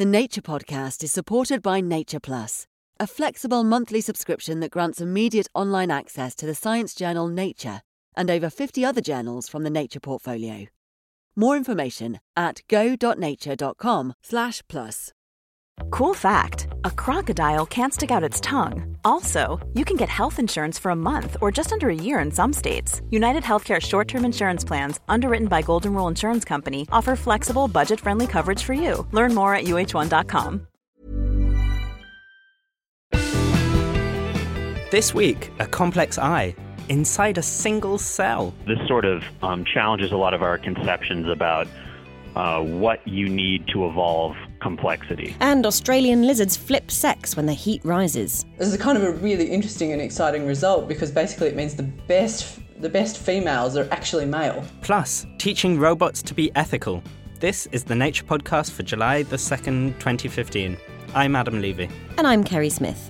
The Nature Podcast is supported by Nature Plus, a flexible monthly subscription that grants immediate online access to the science journal Nature and over 50 other journals from the Nature portfolio. More information at go.nature.com/plus. Cool fact, a crocodile can't stick out its tongue. Also, you can get health insurance for a month or just under a year in some states. United Healthcare short-term insurance plans, underwritten by Golden Rule Insurance Company, offer flexible, budget-friendly coverage for you. Learn more at uh1.com. This week, a complex eye inside a single cell. This sort of challenges a lot of our conceptions about what you need to evolve complexity. And Australian lizards flip sex when the heat rises. This is kind of a really interesting and exciting result because basically it means the best females are actually male. Plus, teaching robots to be ethical. This is the Nature Podcast for July the 2nd, 2015. I'm Adam Levy. And I'm Kerry Smith.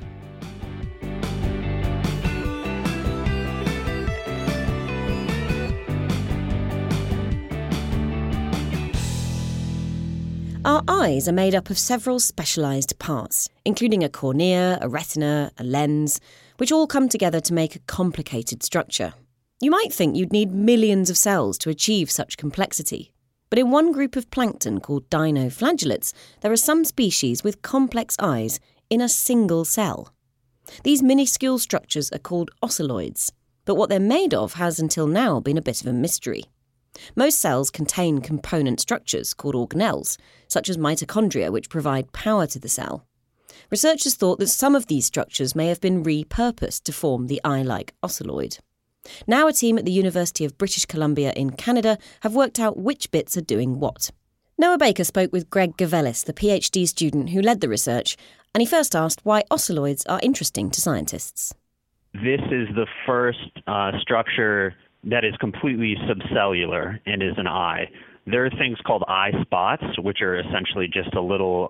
Our eyes are made up of several specialised parts, including a cornea, a retina, a lens, which all come together to make a complicated structure. You might think you'd need millions of cells to achieve such complexity. But in one group of plankton called dinoflagellates, there are some species with complex eyes in a single cell. These minuscule structures are called ocelloids, but what they're made of has until now been a bit of a mystery. Most cells contain component structures called organelles, such as mitochondria, which provide power to the cell. Researchers thought that some of these structures may have been repurposed to form the eye-like ocelloid. Now a team at the University of British Columbia in Canada have worked out which bits are doing what. Noah Baker spoke with Greg Gavelis, the PhD student who led the research, and he first asked why ocelloids are interesting to scientists. This is the first structure that is completely subcellular and is an eye. There are things called eye spots, which are essentially just a little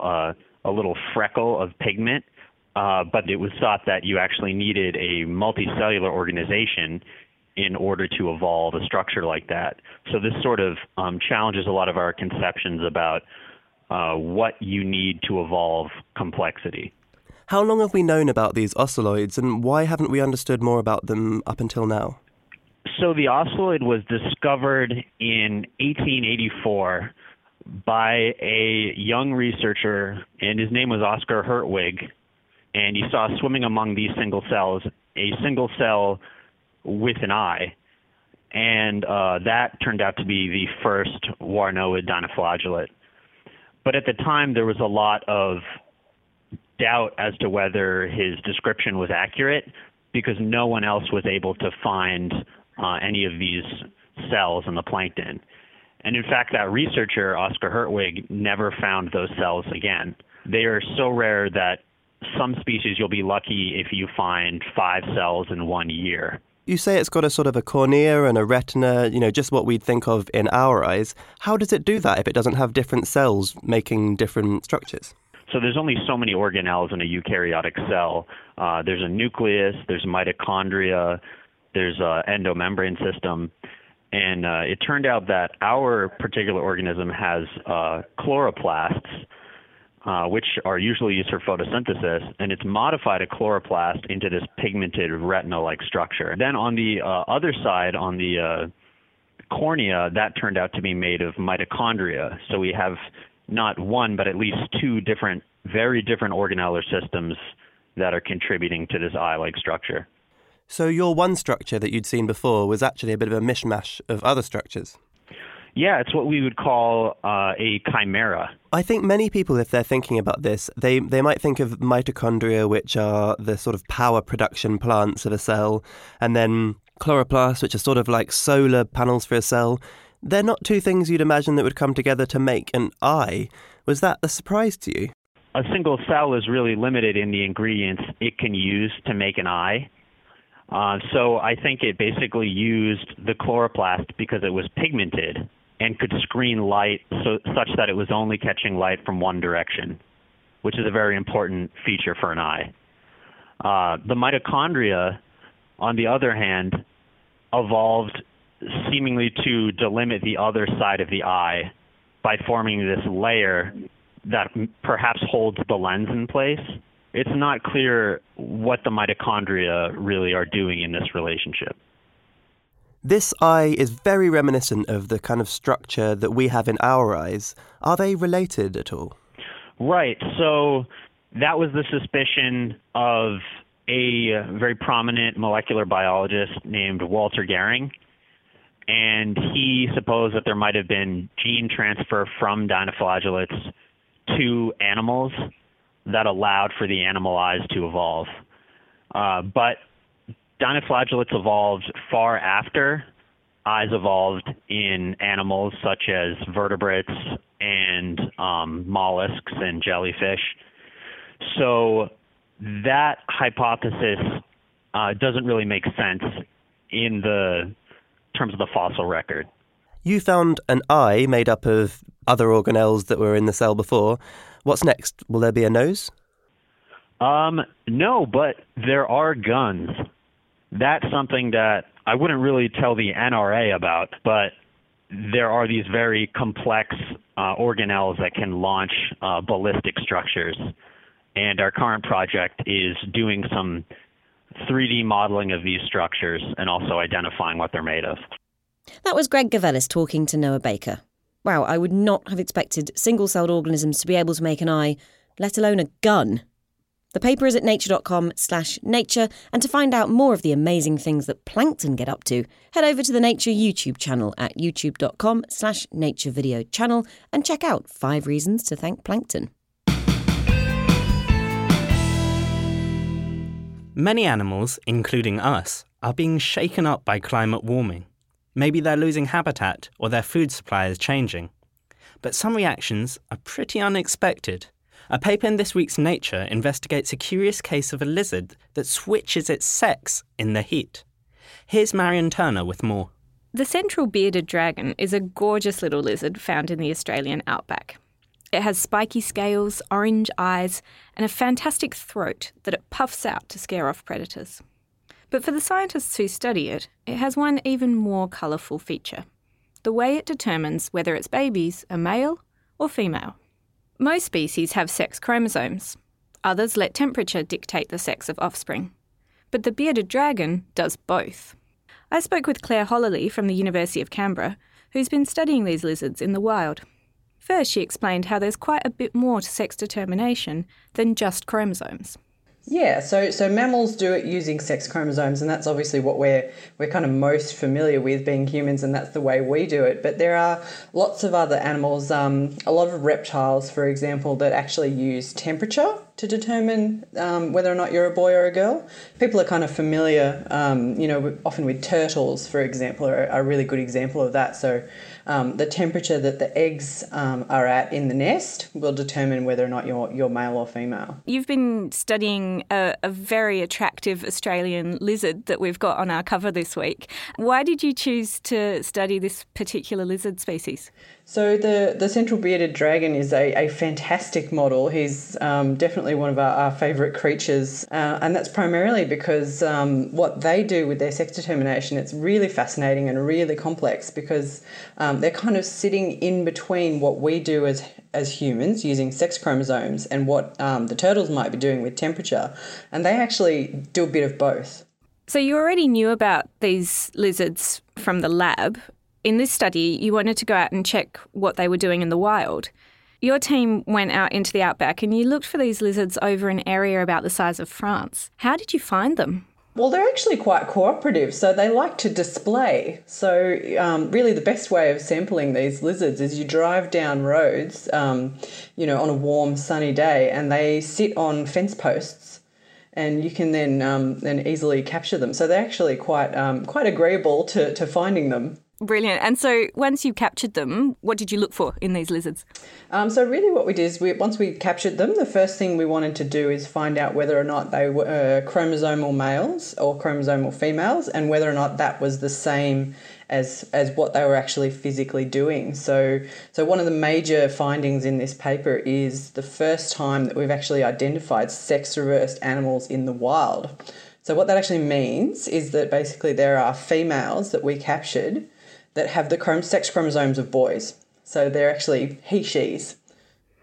freckle of pigment, but it was thought that you actually needed a multicellular organization in order to evolve a structure like that. So this sort of challenges a lot of our conceptions about what you need to evolve complexity. How long have we known about these ocelloids, and why haven't we understood more about them up until now? So the ocelloid was discovered in 1884 by a young researcher, and his name was Oscar Hertwig, and he saw swimming among these single cells, a single cell with an eye, and that turned out to be the first Warnoid dinoflagellate. But at the time, there was a lot of doubt as to whether his description was accurate because no one else was able to find any of these cells in the plankton. And in fact, that researcher, Oscar Hertwig, never found those cells again. They are so rare that some species you'll be lucky if you find 5 cells in 1 year. You say it's got a sort of a cornea and a retina, just what we'd think of in our eyes. How does it do that if it doesn't have different cells making different structures? So there's only so many organelles in a eukaryotic cell. There's a nucleus, there's mitochondria, there's an endomembrane system, and it turned out that our particular organism has chloroplasts, which are usually used for photosynthesis, and it's modified a chloroplast into this pigmented retina-like structure. Then on the other side, on the cornea, that turned out to be made of mitochondria. So we have not one, but at least 2 very different organellar systems that are contributing to this eye-like structure. So your one structure that you'd seen before was actually a bit of a mishmash of other structures? Yeah, it's what we would call a chimera. I think many people, if they're thinking about this, they might think of mitochondria, which are the sort of power production plants of a cell, and then chloroplasts, which are sort of like solar panels for a cell. They're not 2 things you'd imagine that would come together to make an eye. Was that a surprise to you? A single cell is really limited in the ingredients it can use to make an eye. So I think it basically used the chloroplast because it was pigmented and could screen light such that it was only catching light from one direction, which is a very important feature for an eye. The mitochondria, on the other hand, evolved seemingly to delimit the other side of the eye by forming this layer that perhaps holds the lens in place. It's not clear what the mitochondria really are doing in this relationship. This eye is very reminiscent of the kind of structure that we have in our eyes. Are they related at all? Right. So that was the suspicion of a very prominent molecular biologist named Walter Gehring. And he supposed that there might have been gene transfer from dinoflagellates to animals that allowed for the animal eyes to evolve. But dinoflagellates evolved far after eyes evolved in animals such as vertebrates and mollusks and jellyfish. So that hypothesis doesn't really make sense in the terms of the fossil record. You found an eye made up of other organelles that were in the cell before. What's next? Will there be a nose? No, but there are guns. That's something that I wouldn't really tell the NRA about, but there are these very complex organelles that can launch ballistic structures. And our current project is doing some 3D modeling of these structures and also identifying what they're made of. That was Greg Gavelis talking to Noah Baker. Wow, I would not have expected single-celled organisms to be able to make an eye, let alone a gun. The paper is at nature.com/nature, and to find out more of the amazing things that plankton get up to, head over to the Nature YouTube channel at youtube.com/nature video channel and check out 5 reasons to thank plankton. Many animals, including us, are being shaken up by climate warming. Maybe they're losing habitat or their food supply is changing. But some reactions are pretty unexpected. A paper in this week's Nature investigates a curious case of a lizard that switches its sex in the heat. Here's Marion Turner with more. The central bearded dragon is a gorgeous little lizard found in the Australian outback. It has spiky scales, orange eyes, and a fantastic throat that it puffs out to scare off predators. But for the scientists who study it, it has one even more colourful feature: the way it determines whether its babies are male or female. Most species have sex chromosomes. Others let temperature dictate the sex of offspring. But the bearded dragon does both. I spoke with Claire Hollerley from the University of Canberra, who's been studying these lizards in the wild. First, she explained how there's quite a bit more to sex determination than just chromosomes. Yeah, so mammals do it using sex chromosomes, and that's obviously what we're kind of most familiar with being humans, and that's the way we do it. But there are lots of other animals, a lot of reptiles, for example, that actually use temperature to determine whether or not you're a boy or a girl. People are kind of familiar, often with turtles, for example, are a really good example of that. So the temperature that the eggs are at in the nest will determine whether or not you're male or female. You've been studying a very attractive Australian lizard that we've got on our cover this week. Why did you choose to study this particular lizard species? So the central bearded dragon is a fantastic model. He's definitely one of our favourite creatures, and that's primarily because what they do with their sex determination, it's really fascinating and really complex because they're kind of sitting in between what we do as humans using sex chromosomes and what the turtles might be doing with temperature, and they actually do a bit of both. So you already knew about these lizards from the lab. In this study, you wanted to go out and check what they were doing in the wild. Your team went out into the outback and you looked for these lizards over an area about the size of France. How did you find them? Well, they're actually quite cooperative, so they like to display. So really the best way of sampling these lizards is you drive down roads, on a warm, sunny day, and they sit on fence posts, and you can then easily capture them. So they're actually quite agreeable to finding them. Brilliant. And so once you captured them, what did you look for in these lizards? So really what we did is once we captured them, the first thing we wanted to do is find out whether or not they were chromosomal males or chromosomal females, and whether or not that was the same as what they were actually physically doing. So one of the major findings in this paper is the first time that we've actually identified sex-reversed animals in the wild. So what that actually means is that basically there are females that we captured that have the sex chromosomes of boys. So they're actually he-shes.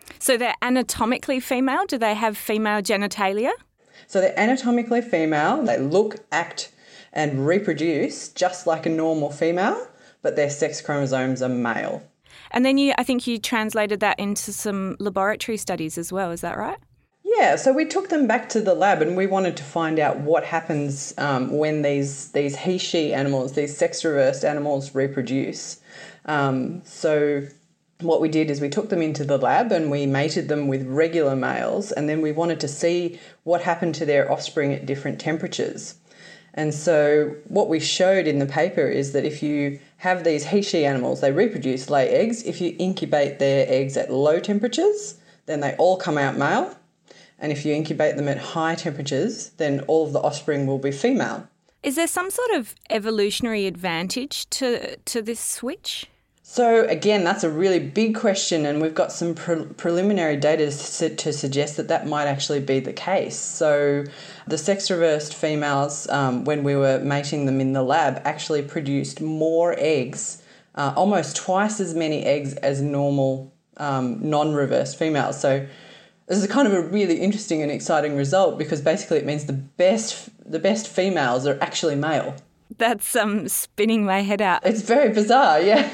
So they're anatomically female? Do they have female genitalia? So they're anatomically female. They look, act and reproduce just like a normal female, but their sex chromosomes are male. And then I think you translated that into some laboratory studies as well, is that right? Yeah, so we took them back to the lab and we wanted to find out what happens when these he-she animals, these sex-reversed animals reproduce. So what we did is we took them into the lab and we mated them with regular males, and then we wanted to see what happened to their offspring at different temperatures. And so what we showed in the paper is that if you have these he-she animals, they reproduce, lay eggs. If you incubate their eggs at low temperatures, then they all come out male. And if you incubate them at high temperatures, then all of the offspring will be female. Is there some sort of evolutionary advantage to this switch? So again, that's a really big question, and we've got some preliminary data to suggest that might actually be the case. So the sex-reversed females, when we were mating them in the lab, actually produced more eggs, almost twice as many eggs as normal non-reversed females. So this is kind of a really interesting and exciting result, because basically it means the best females are actually male. That's spinning my head out. It's very bizarre, yeah.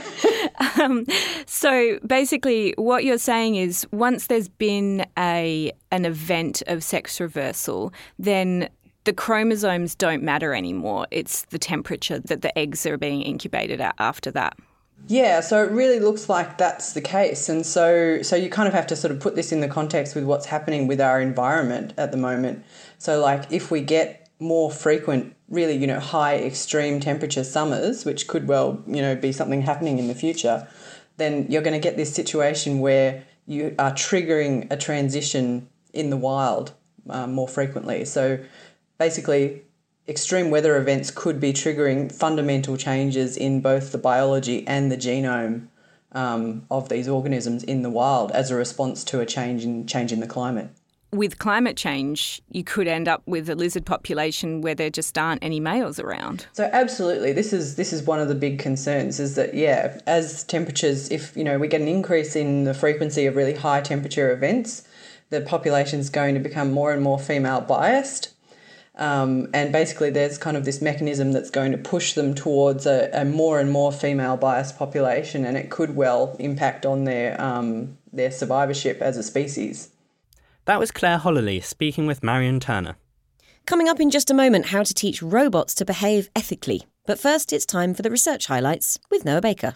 So basically what you're saying is once there's been an event of sex reversal, then the chromosomes don't matter anymore. It's the temperature that the eggs are being incubated at after that. Yeah, so it really looks like that's the case. And so you kind of have to sort of put this in the context with what's happening with our environment at the moment. So like if we get more frequent, really, high extreme temperature summers, which could well, be something happening in the future, then you're going to get this situation where you are triggering a transition in the wild more frequently. So basically, extreme weather events could be triggering fundamental changes in both the biology and the genome of these organisms in the wild as a response to a change in the climate. With climate change, you could end up with a lizard population where there just aren't any males around. So absolutely, this is one of the big concerns, is that, as temperatures, if, we get an increase in the frequency of really high temperature events, the population's going to become more and more female biased. And basically there's kind of this mechanism that's going to push them towards a more and more female biased population, and it could well impact on their survivorship as a species. That was Claire Hollerley speaking with Marion Turner. Coming up in just a moment, how to teach robots to behave ethically. But first, it's time for the research highlights with Noah Baker.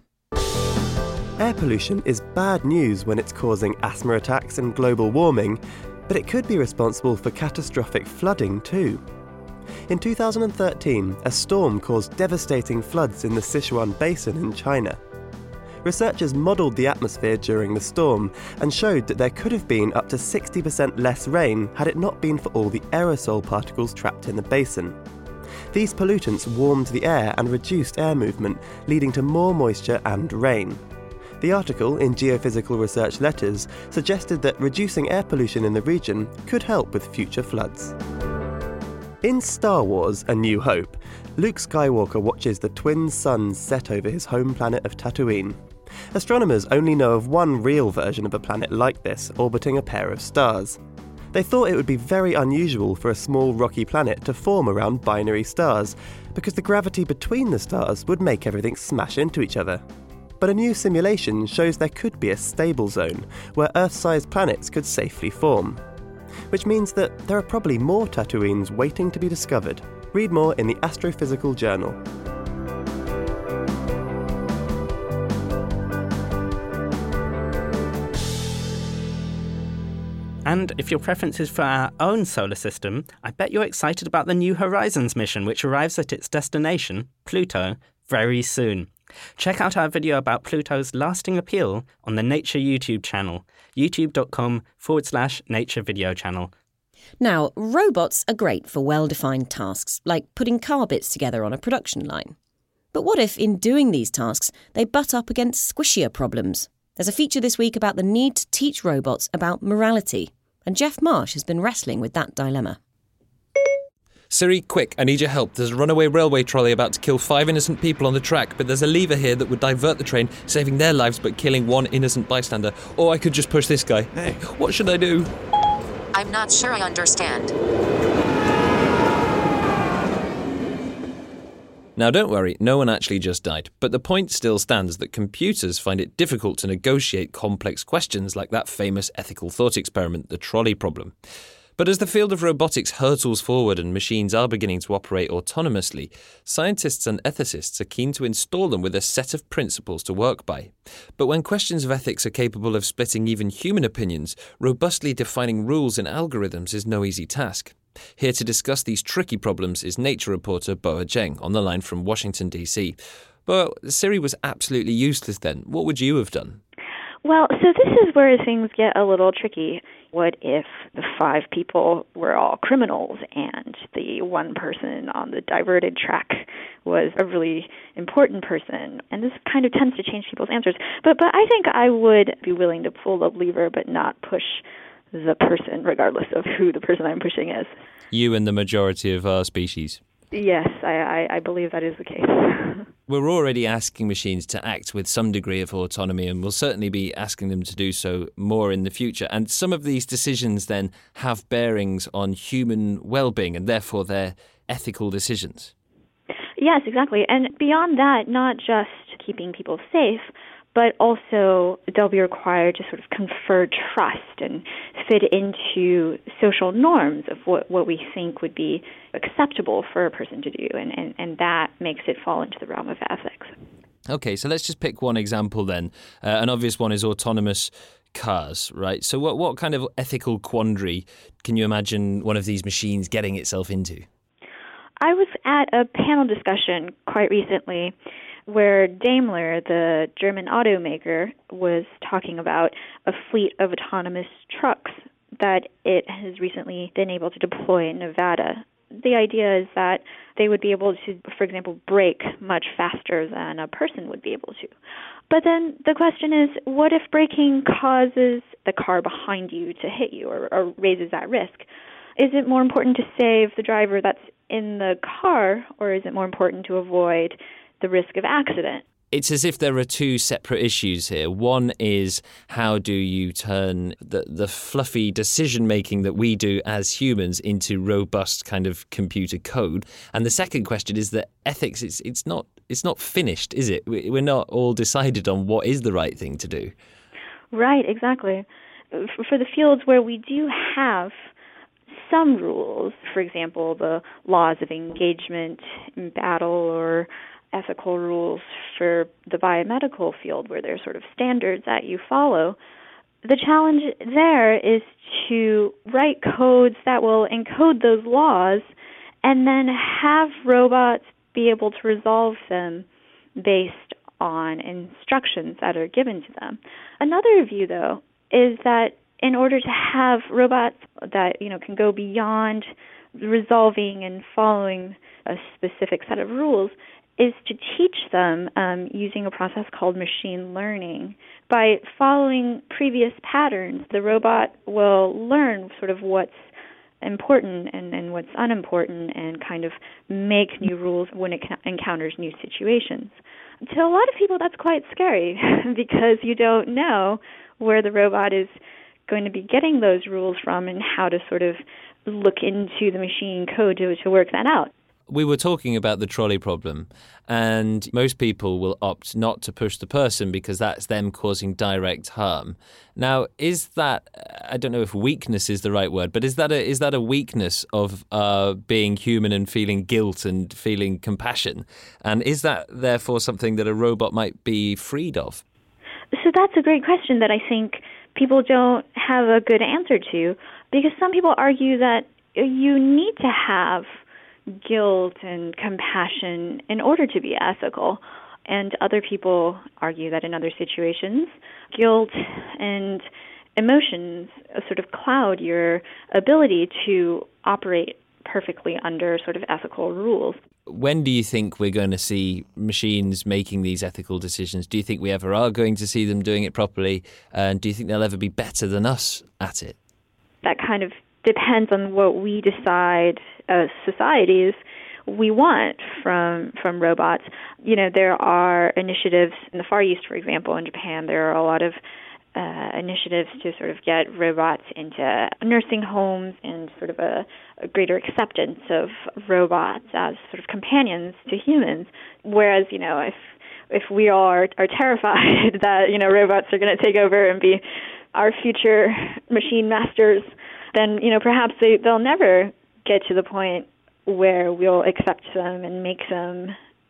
Air pollution is bad news when it's causing asthma attacks and global warming, but it could be responsible for catastrophic flooding too. In 2013, a storm caused devastating floods in the Sichuan Basin in China. Researchers modelled the atmosphere during the storm and showed that there could have been up to 60% less rain had it not been for all the aerosol particles trapped in the basin. These pollutants warmed the air and reduced air movement, leading to more moisture and rain. The article in Geophysical Research Letters suggested that reducing air pollution in the region could help with future floods. In Star Wars: A New Hope, Luke Skywalker watches the twin suns set over his home planet of Tatooine. Astronomers only know of one real version of a planet like this, orbiting a pair of stars. They thought it would be very unusual for a small rocky planet to form around binary stars, because the gravity between the stars would make everything smash into each other. But a new simulation shows there could be a stable zone where Earth-sized planets could safely form. Which means that there are probably more Tatooines waiting to be discovered. Read more in the Astrophysical Journal. And if your preference is for our own solar system, I bet you're excited about the New Horizons mission, which arrives at its destination, Pluto, very soon. Check out our video about Pluto's lasting appeal on the Nature YouTube channel, youtube.com/Nature Video Channel. Now, robots are great for well-defined tasks, like putting car bits together on a production line. But what if, in doing these tasks, they butt up against squishier problems? There's a feature this week about the need to teach robots about morality, and Jeff Marsh has been wrestling with that dilemma. Siri, quick, I need your help. There's a runaway railway trolley about to kill 5 innocent people on the track, but there's a lever here that would divert the train, saving their lives but killing 1 innocent bystander. Or I could just push this guy. Hey, what should I do? I'm not sure I understand. Now, don't worry, no one actually just died, but the point still stands that computers find it difficult to negotiate complex questions like that famous ethical thought experiment, the trolley problem. But as the field of robotics hurtles forward and machines are beginning to operate autonomously, scientists and ethicists are keen to install them with a set of principles to work by. But when questions of ethics are capable of splitting even human opinions, robustly defining rules in algorithms is no easy task. Here to discuss these tricky problems is Nature reporter Boa Zheng on the line from Washington, D.C. Well, Siri was absolutely useless then. What would you have done? Well, so this is where things get a little tricky. What if the 5 people were all criminals and the 1 person on the diverted track was a really important person? And this kind of tends to change people's answers. But I think I would be willing to pull the lever but not push the person, regardless of who the person I'm pushing is. You and the majority of our species. Yes, I believe that is the case. We're already asking machines to act with some degree of autonomy, and we'll certainly be asking them to do so more in the future. And some of these decisions then have bearings on human well-being and therefore their ethical decisions. Yes, exactly. And beyond that, not just keeping people safe, but also they'll be required to sort of confer trust and fit into social norms of what we think would be acceptable for a person to do, and that makes it fall into the realm of ethics. Okay, so let's just pick one example then. An obvious one is autonomous cars, right? So what kind of ethical quandary can you imagine one of these machines getting itself into? I was at a panel discussion quite recently where Daimler, the German automaker, was talking about a fleet of autonomous trucks that it has recently been able to deploy in Nevada. The idea is that they would be able to, for example, brake much faster than a person would be able to. But then the question is, what if braking causes the car behind you to hit you or raises that risk? Is it more important to save the driver that's in the car, or is it more important to avoid the risk of accident? It's as if there are 2 separate issues here. One is, how do you turn the fluffy decision-making that we do as humans into robust kind of computer code? And the second question is that ethics, it's not finished, is it? We're not all decided on what is the right thing to do. Right, exactly. For the fields where we do have some rules, for example, the laws of engagement in battle or ethical rules for the biomedical field where there's sort of standards that you follow, the challenge there is to write codes that will encode those laws and then have robots be able to resolve them based on instructions that are given to them. Another view, though, is that in order to have robots that, can go beyond resolving and following a specific set of rules, is to teach them using a process called machine learning. By following previous patterns, the robot will learn sort of what's important and what's unimportant and kind of make new rules when it encounters new situations. To a lot of people, that's quite scary because you don't know where the robot is going to be getting those rules from and how to sort of look into the machine code to work that out. We were talking about the trolley problem, and most people will opt not to push the person because that's them causing direct harm. Now, is that, I don't know if weakness is the right word, but is that a weakness of being human and feeling guilt and feeling compassion? And is that therefore something that a robot might be freed of? So that's a great question that I think people don't have a good answer to, because some people argue that you need to have guilt and compassion in order to be ethical. And other people argue that in other situations, guilt and emotions sort of cloud your ability to operate perfectly under sort of ethical rules. When do you think we're going to see machines making these ethical decisions? Do you think we ever are going to see them doing it properly? And do you think they'll ever be better than us at it? That kind of depends on what we decide as societies we want from robots. You know, there are initiatives in the Far East, for example, in Japan. There are a lot of initiatives to sort of get robots into nursing homes and sort of a greater acceptance of robots as sort of companions to humans. Whereas, you know, if we are terrified that, you know, robots are going to take over and be our future machine masters, then, you know, perhaps they'll never get to the point where we'll accept them and make them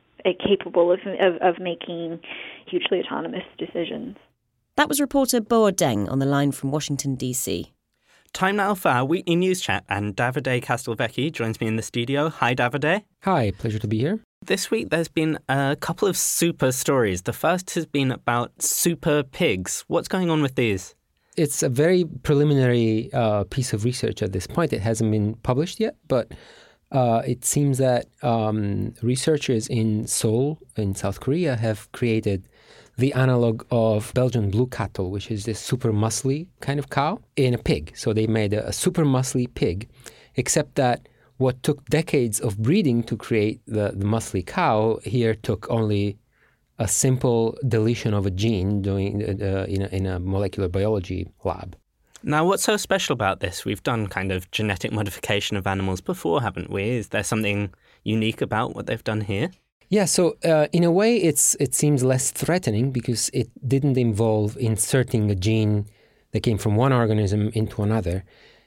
capable of making hugely autonomous decisions. That was reporter Boa Deng on the line from Washington, D.C. Time now for our weekly news chat, and Davide Castelvecchi joins me in the studio. Hi, Davide. Hi, pleasure to be here. This week there's been a couple of super stories. The first has been about super pigs. What's going on with these? It's a very preliminary piece of research at this point. It hasn't been published yet, but it seems that researchers in Seoul, in South Korea, have created the analog of Belgian blue cattle, which is this super muscly kind of cow, in a pig. So they made a super muscly pig, except that what took decades of breeding to create the muscly cow here took only a simple deletion of a gene doing in a molecular biology lab. Now, what's so special about this? We've done kind of genetic modification of animals before, haven't we? Is there something unique about what they've done here? Yeah, so in a way, it seems less threatening because it didn't involve inserting a gene that came from one organism into another.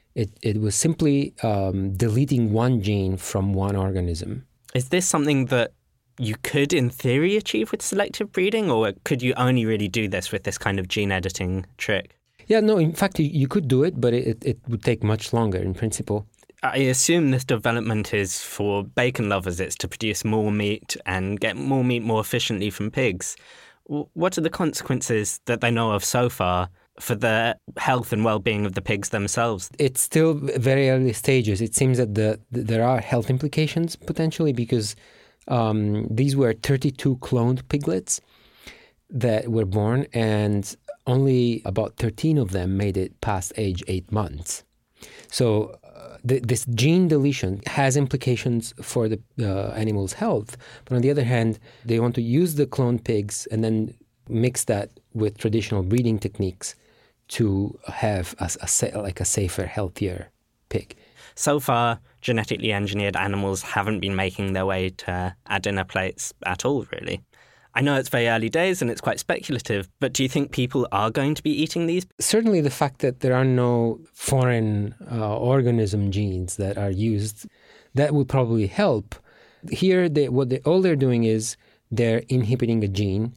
It was simply deleting one gene from one organism. Is this something that you could, in theory, achieve with selective breeding, or could you only really do this with this kind of gene editing trick? Yeah, no, in fact, you could do it, but it would take much longer in principle. I assume this development is for bacon lovers. It's to produce more meat and get more meat more efficiently from pigs. What are the consequences that they know of so far for the health and well-being of the pigs themselves? It's still very early stages. It seems that there are health implications potentially because these were 32 cloned piglets that were born, and only about 13 of them made it past age 8 months. So this gene deletion has implications for the animal's health. But on the other hand, they want to use the cloned pigs and then mix that with traditional breeding techniques to have a safer, healthier pig. So far, genetically engineered animals haven't been making their way to our dinner plates at all, really. I know it's very early days and it's quite speculative, but do you think people are going to be eating these? Certainly the fact that there are no foreign organism genes that are used, that will probably help. Here, all they're doing is they're inhibiting a gene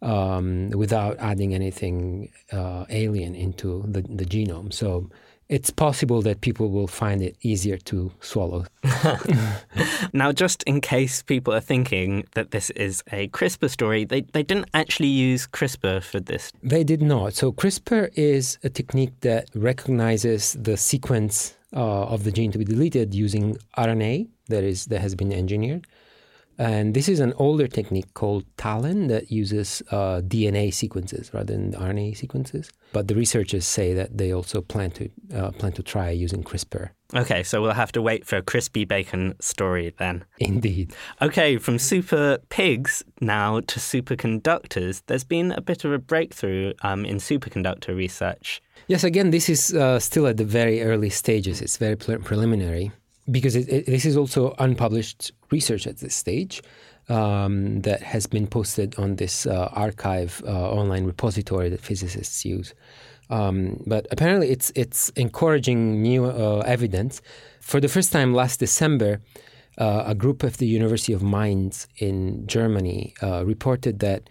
without adding anything alien into the genome. So it's possible that people will find it easier to swallow. Now, just in case people are thinking that this is a CRISPR story, they didn't actually use CRISPR for this. They did not. So CRISPR is a technique that recognizes the sequence of the gene to be deleted using RNA that has been engineered. And this is an older technique called TALEN that uses DNA sequences rather than RNA sequences. But the researchers say that they also plan to try using CRISPR. Okay, so we'll have to wait for a crispy bacon story then. Indeed. Okay, from super pigs now to superconductors, there's been a bit of a breakthrough in superconductor research. Yes, again, this is still at the very early stages. It's very preliminary. Because this is also unpublished research at this stage that has been posted on this archive online repository that physicists use. But apparently it's encouraging new evidence. For the first time last December, a group of the University of Mainz in Germany reported that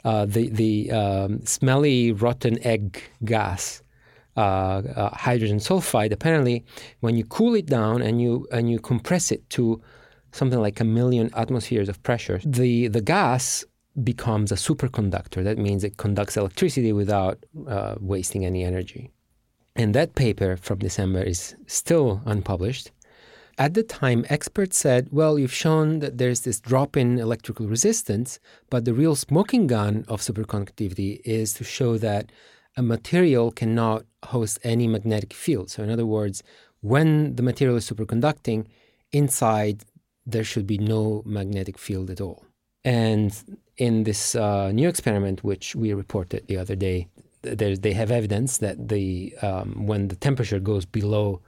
the smelly rotten egg gas, hydrogen sulfide, apparently when you cool it down and you compress it to something like 1 million atmospheres of pressure, the gas becomes a superconductor. That means it conducts electricity without wasting any energy. And that paper from December is still unpublished. At the time, experts said, well, you've shown that there's this drop in electrical resistance, but the real smoking gun of superconductivity is to show that a material cannot host any magnetic field. So in other words, when the material is superconducting, inside there should be no magnetic field at all. And in this new experiment, which we reported the other day, they have evidence that when the temperature goes below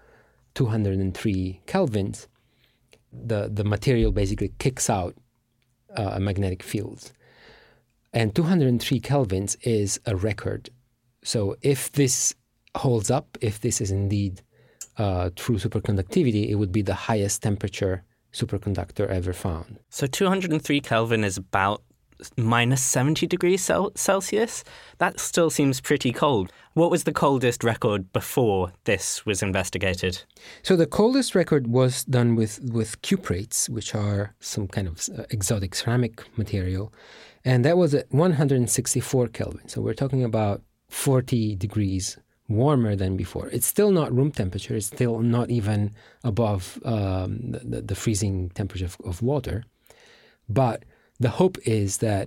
203 kelvins, the material basically kicks out a magnetic field. And 203 kelvins is a record. So if this holds up, if this is indeed true superconductivity, it would be the highest temperature superconductor ever found. So 203 Kelvin is about minus 70 degrees Celsius? That still seems pretty cold. What was the coldest record before this was investigated? So the coldest record was done with cuprates, which are some kind of exotic ceramic material. And that was at 164 Kelvin. So we're talking about 40 degrees warmer than before. It's still not room temperature. It's still not even above the freezing temperature of water. But the hope is that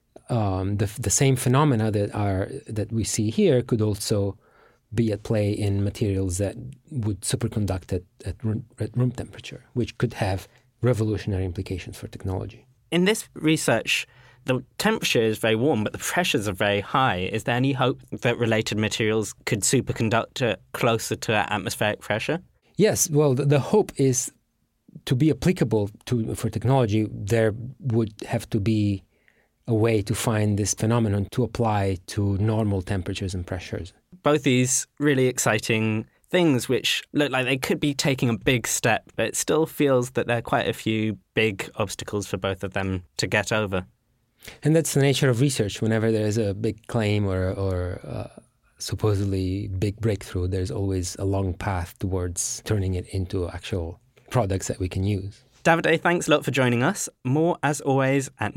the same phenomena that we see here could also be at play in materials that would superconduct at room temperature, which could have revolutionary implications for technology. In this research, the temperature is very warm, but the pressures are very high. Is there any hope that related materials could superconduct closer to atmospheric pressure? Yes. Well, the hope is to be applicable for technology, there would have to be a way to find this phenomenon to apply to normal temperatures and pressures. Both these really exciting things which look like they could be taking a big step, but it still feels that there are quite a few big obstacles for both of them to get over. And that's the nature of research. Whenever there's a big claim or supposedly big breakthrough, there's always a long path towards turning it into actual products that we can use. Davide, thanks a lot for joining us. More, as always, at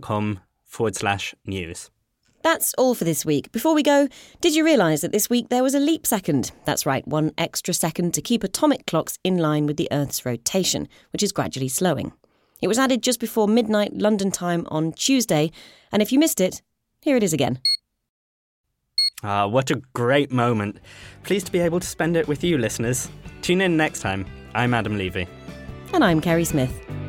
nature.com/news. That's all for this week. Before we go, did you realise that this week there was a leap second? That's right, 1 extra second to keep atomic clocks in line with the Earth's rotation, which is gradually slowing. It was added just before midnight London time on Tuesday, and if you missed it, here it is again. What a great moment. Pleased to be able to spend it with you, listeners. Tune in next time. I'm Adam Levy. And I'm Kerry Smith.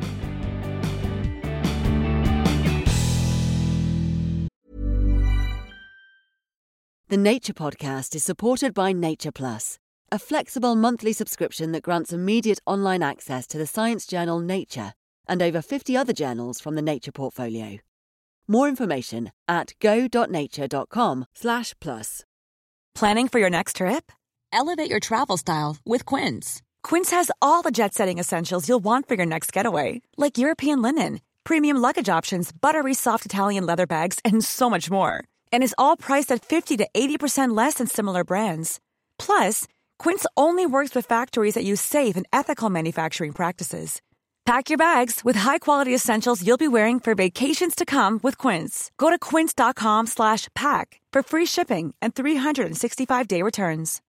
The Nature Podcast is supported by Nature Plus, a flexible monthly subscription that grants immediate online access to the science journal Nature and over 50 other journals from the Nature portfolio. More information at go.nature.com/plus. Planning for your next trip? Elevate your travel style with Quince. Quince has all the jet-setting essentials you'll want for your next getaway, like European linen, premium luggage options, buttery soft Italian leather bags, and so much more. And is all priced at 50 to 80% less than similar brands. Plus, Quince only works with factories that use safe and ethical manufacturing practices. Pack your bags with high-quality essentials you'll be wearing for vacations to come with Quince. Go to quince.com/pack for free shipping and 365-day returns.